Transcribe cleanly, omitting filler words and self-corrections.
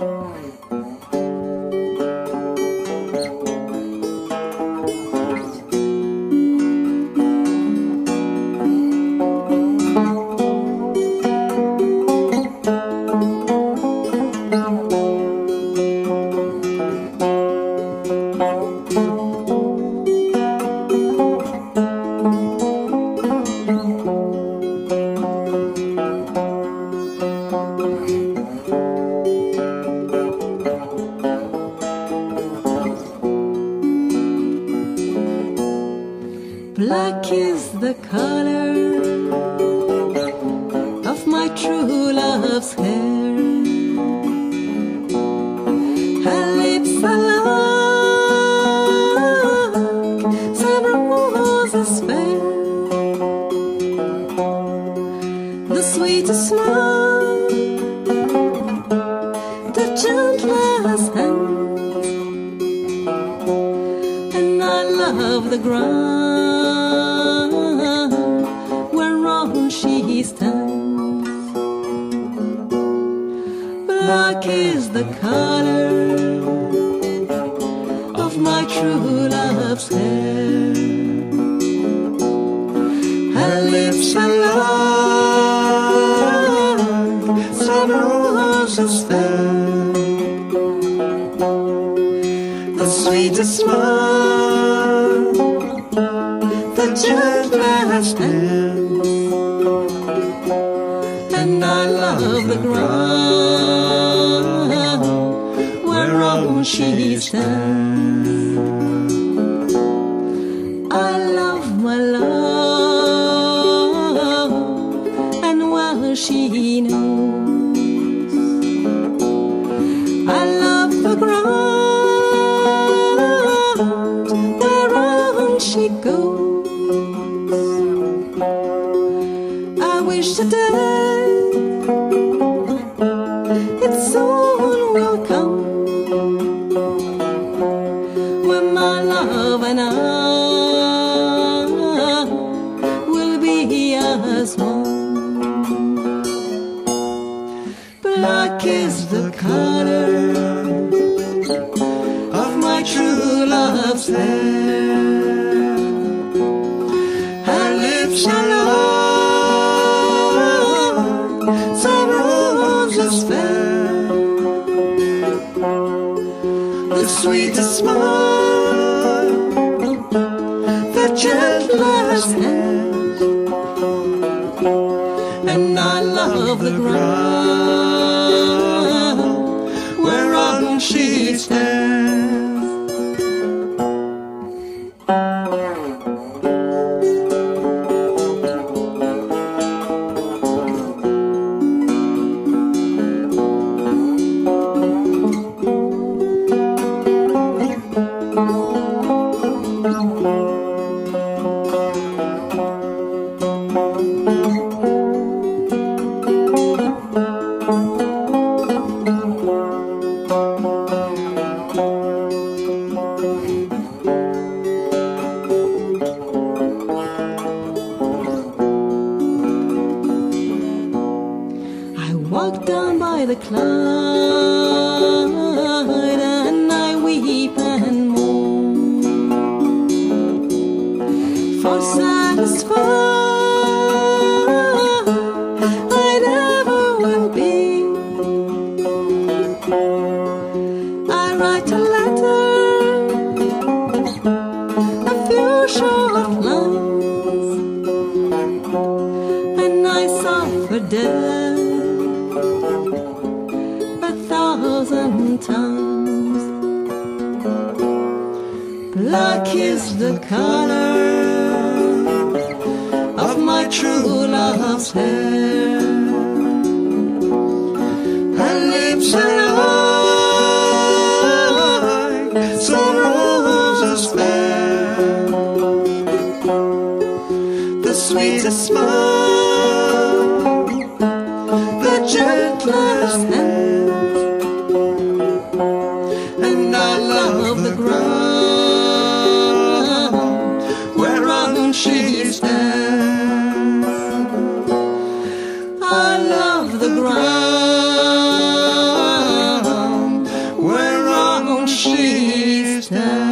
Black is the color of my true love's hair. Her lips are like some roses fair. The sweetest smile, the gentlest hands, and I love the ground she stands. Black is the color of my true love's hair. Her lips are like some roses fair. The sweetest smile, the gentlest hands, and I love the ground whereon she stands. I love my love, and well she knows. I love the ground whereon she goes. I wish today it soon will come when my love and I will be as one. Black is the color of my true love's hair. Her lips are like some roses fair. The sweetest smile, the gentlest hands, and I love the ground whereon she stands. Walk down by the Clyde, and I weep and moan, for satisfied I never will be. I write a letter, a few short lines, and I suffer death times. Black is the color of my true love's hair. Her lips are like some roses fair. The sweetest smile, the gentlest hand, and I love the ground whereon she stands. I love the ground she stands.